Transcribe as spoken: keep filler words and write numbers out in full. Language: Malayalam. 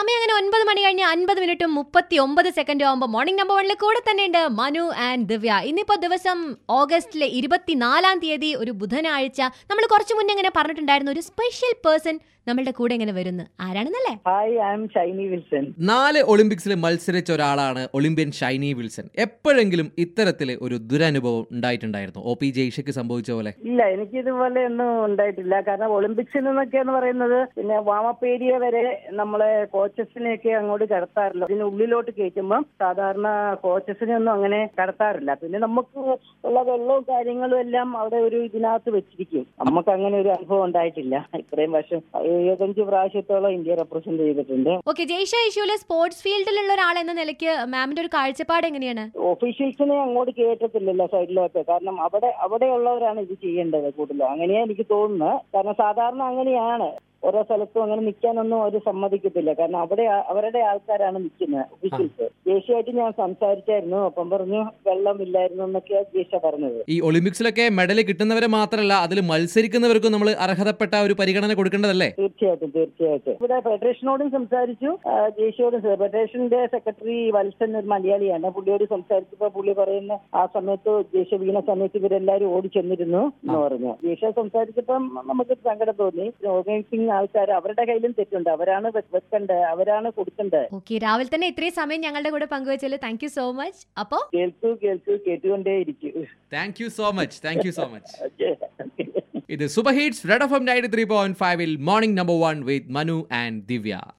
സമയം അങ്ങനെ ഒൻപത് മണി കഴിഞ്ഞ് അൻപത് മിനിറ്റും മുപ്പത്തി ഒമ്പത് സെക്കൻഡും ആകുമ്പോൾ മോർണിംഗ് നമ്പർ വണ്ണിൽ കൂടെ തന്നെയുണ്ട് മനു ആൻഡ് ദിവ്യ. ഇന്നിപ്പോ ദിവസം ഓഗസ്റ്റിലെ ഇരുപത്തിനാലാം തീയതി, ഒരു ബുധനാഴ്ച. നമ്മൾ കുറച്ചു മുന്നേ ഇങ്ങനെ പറഞ്ഞിട്ടുണ്ടായിരുന്നു ഒരു സ്പെഷ്യൽ പേഴ്സൺ നമ്മളുടെ കൂടെ ഇങ്ങനെ വരുന്നു. ആരാണെന്നല്ലേ? Hi, I am Shiny Wilson. നാല് ഒളിമ്പിക്സിൽ മത്സരിച്ച ഒരാളാണ് ഒളിമ്പ്യൻ ഷൈനി വിൽസൺ. എപ്പോഴെങ്കിലും ഇത്തരത്തില് ഒരു ദുരനുഭവം ഉണ്ടായിട്ടുണ്ടായിരുന്നു ഒ പി ജയ്ഷയ്ക്ക് സംഭവിച്ച പോലെ? ഇല്ല, എനിക്ക് ഇതുപോലെ ഒന്നും ഉണ്ടായിട്ടില്ല. കാരണം ഒളിമ്പിക്സിൽ നിന്നൊക്കെ എന്ന് പറയുന്നത് പിന്നെ വാമപ്പ് ഏരിയ വരെ നമ്മളെ കോച്ചസിനെയൊക്കെ അങ്ങോട്ട് കടത്താറില്ല. ഇതിന് ഉള്ളിലോട്ട് കയറ്റുമ്പോൾ സാധാരണ കോച്ചസിനെ ഒന്നും അങ്ങനെ കടത്താറില്ല. പിന്നെ നമുക്ക് ഉള്ള വെള്ളവും കാര്യങ്ങളും എല്ലാം അവിടെ ഒരു ഇതിനകത്ത് വെച്ചിരിക്കും. നമുക്ക് അങ്ങനെ ഒരു അനുഭവം ഉണ്ടായിട്ടില്ല. ഇത്രയും വർഷം എഴുപത്തഞ്ച് പ്രാവശ്യത്തോളം ഇന്ത്യ റെപ്രസെന്റ് ചെയ്തിട്ടുണ്ട്. ഓക്കെ, ജയ്ഷ ഇഷ്യൂല് സ്പോർട്സ് ഫീൽഡിലുള്ള ഒരാൾ എന്ന നിലയ്ക്ക് മാമിന്റെ ഒരു കാഴ്ചപ്പാട് എങ്ങനെയാണ്? ഒഫീഷ്യൽസിനെ അങ്ങോട്ട് കയറ്റത്തില്ലല്ലോ സൈഡിലോട്ട്. കാരണം അവിടെ അവിടെയുള്ളവരാണ് ഇത് ചെയ്യേണ്ടത് കൂടുതലും. അങ്ങനെയാ എനിക്ക് തോന്നുന്നത്. കാരണം സാധാരണ അങ്ങനെയാണ്. ഓരോ സ്ഥലത്തും അങ്ങനെ നിൽക്കാനൊന്നും അവർ സമ്മതിക്കത്തില്ല. കാരണം അവിടെ അവരുടെ ആൾക്കാരാണ് നിൽക്കുന്നത്, ഒഫീഷ്യൽസ്. ദേശീയമായിട്ട് ഞാൻ സംസാരിച്ചായിരുന്നു. അപ്പം പറഞ്ഞു വെള്ളമില്ലായിരുന്നു എന്നൊക്കെയാ ദേശ പറഞ്ഞത്. ഈ ഒളിമ്പിക്സിലൊക്കെ മെഡൽ കിട്ടുന്നവരെ മാത്രമല്ല, അതിൽ മത്സരിക്കുന്നവർക്കും നമ്മൾ അർഹതപ്പെട്ട ഒരു പരിഗണന കൊടുക്കേണ്ടതല്ലേ? തീർച്ചയായിട്ടും തീർച്ചയായിട്ടും. ഇവിടെ ഫെഡറേഷനോടും സംസാരിച്ചു, ദേശീയോടും. ഫെഡറേഷന്റെ സെക്രട്ടറി വത്സൻ ഒരു മലയാളിയാണ്. പുള്ളിയോട് സംസാരിച്ചപ്പോ പുള്ളി പറയുന്ന ആ സമയത്ത് ദേശീയ വീണ സമയത്ത് ഇവരെല്ലാരും ഓടി ചെന്നിരുന്നു എന്ന് പറഞ്ഞു. ദേശീയ സംസാരിച്ചപ്പം നമുക്ക് സങ്കടം തോന്നി. ഓർഗനൈസിംഗ് ആൾക്കാർ, അവരുടെ കയ്യിലും തെറ്റുണ്ട്. അവരാണ് വെക്കേണ്ടത്, അവരാണ് കൊടുക്കേണ്ടത്. ഓക്കെ, രാവിലെ തന്നെ ഇത്രയും സമയം ഞങ്ങളുടെ കൂടെ പങ്കുവെച്ചല്ലോ, താങ്ക് യു സോ മച്ച്. അപ്പോ കേൾക്കൂ കേൾക്കൂ കേട്ടുകൊണ്ടേ ഇരിക്കൂ. Thank you so much, thank you so much. ഇത് super hits red F M ninety three point ഫൈവിൽ morning number one with Manu and Divya.